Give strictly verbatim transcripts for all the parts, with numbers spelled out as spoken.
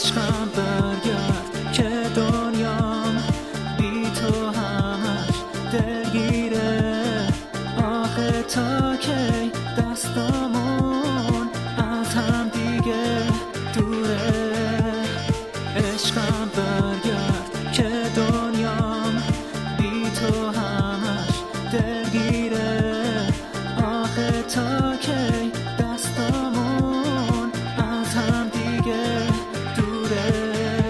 عشقم برگرد که دنیام بی تو همش دلگیره. آخه تا کی دستامون از هم دیگه دوره. عشقم برگرد که دنیام بی تو همش دلگیره. آخه تا کی دستامون از هم دیگه دوره.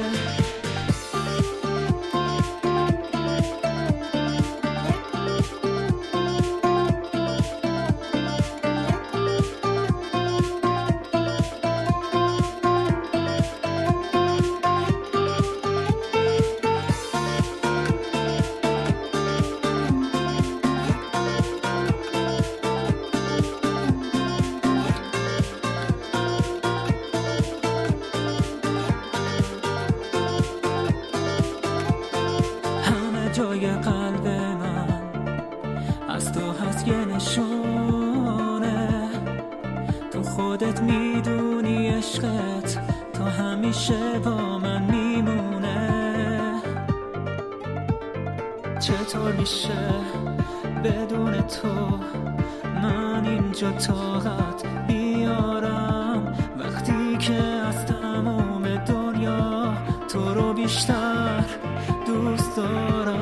جای قلب من از تو هست یه نشونه. تو خودت میدونی عشقت تا همیشه با من میمونه. چطور میشه بدون تو من اینجا طاقت بیارم، وقتی که از تمام دنیا تو رو بیشتر دوست دارم.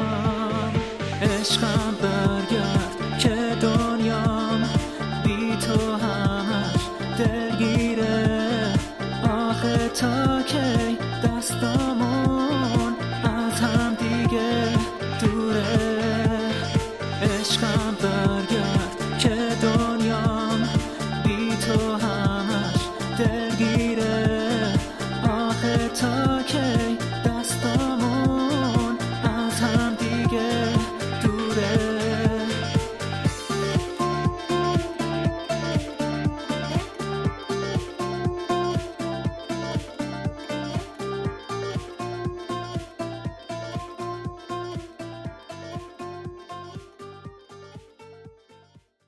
عشقم برگرد که دنیام بی تو همش دلگیره. آخه تا کی دستامون از هم دیگه دوره. عشقم برگرد که دنیام بی تو همش دلگیره.